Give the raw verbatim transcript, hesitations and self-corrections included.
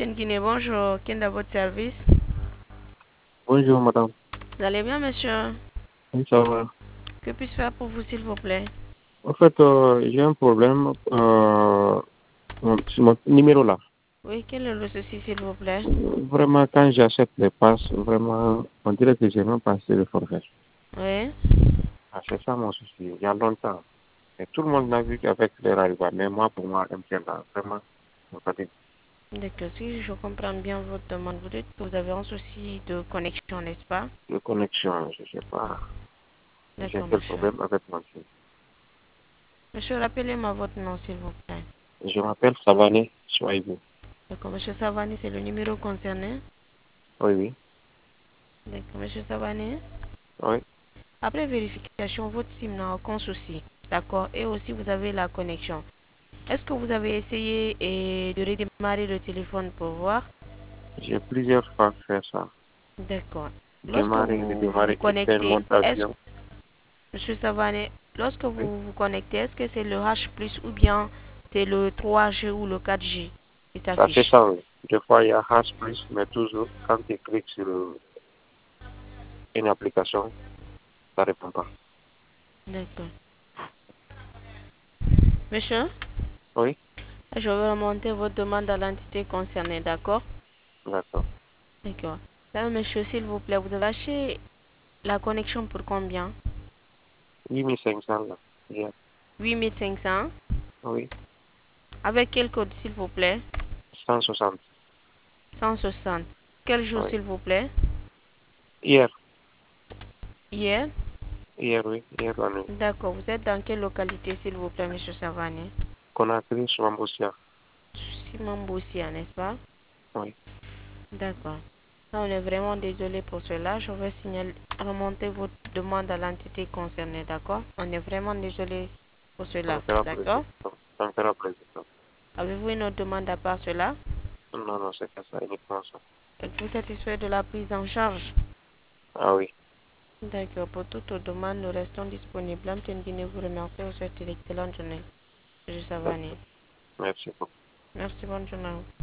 Lamtine Guinée, bonjour. Qui est à votre service? Bonjour madame. Vous allez bien, monsieur? Oui, ça va. Que puis-je faire pour vous, s'il vous plaît? En fait, euh, j'ai un problème. Euh, mon, sur mon numéro là. Oui, quel est le souci, s'il vous plaît? Vraiment, quand j'achète les passes, vraiment, on dirait que j'ai même pas assez de forfait. Oui. Ah, c'est ça mon souci. Il y a longtemps. Et tout le monde l'a vu qu'avec les rivals. Mais moi, pour moi, M T N là, vraiment, on va dire, D'accord, si je comprends bien votre demande, vous dites que vous avez un souci de connexion, n'est-ce pas? de connexion, je sais pas. J'ai D'accord, quel monsieur. problème avec mon fils. Monsieur, rappelez-moi votre nom, s'il vous plaît. Je m'appelle Savané Souaïbou. D'accord, monsieur Savani, c'est le numéro concerné. Oui, oui. D'accord, monsieur Savani. Oui. Après vérification, votre SIM n'a aucun souci. D'accord, et aussi vous avez la connexion. Est-ce que vous avez essayé eh, de redémarrer le téléphone pour voir? J'ai plusieurs fois fait ça. D'accord. Lorsque Démarrer, vous vous redémarrer, éteindre, connectez, monter est-ce, avion. Monsieur Savané, lorsque Oui. vous vous connectez, est-ce que c'est le H plus ou bien c'est le trois G ou le quatre G qui Ça fait s'affiche? ça, oui. Des fois, il y a Hash Plus, mais toujours, quand tu cliques sur une application, ça ne répond pas. D'accord. Monsieur, Oui, je vais remonter votre demande à l'entité concernée, d'accord? d'accord. D'accord. Là, monsieur, s'il vous plaît, vous avez lâché la connexion pour combien? huit mille cinq cents, là. Bien. huit mille cinq cents. Oui, Avec quel code, s'il vous plaît? cent soixante. cent soixante. Quel jour, Oui. s'il vous plaît? Hier, Hier? hier, oui, hier la nuit. D'accord. Vous êtes dans quelle localité, s'il vous plaît, monsieur Savani? Conakry, Swambossia. Simon Boussia, n'est-ce pas? Oui, D'accord. Là, on est vraiment désolé pour cela. Je vais signaler, remonter votre demande à l'entité concernée, d'accord? On est vraiment désolé pour ça cela, me fera plaisir. d'accord? Ça ça me fera plaisir. Avez-vous une autre demande à part cela? Non, non, c'est pas ça, uniquement ça. Êtes-vous satisfait de la prise en charge? Ah oui, D'accord. Pour toute autre demande, nous restons disponibles. Amtine Guinée vous remercie. Vous souhaite une excellente journée. Je Savani. d'accord. Merci beaucoup. Merci, bonne journée.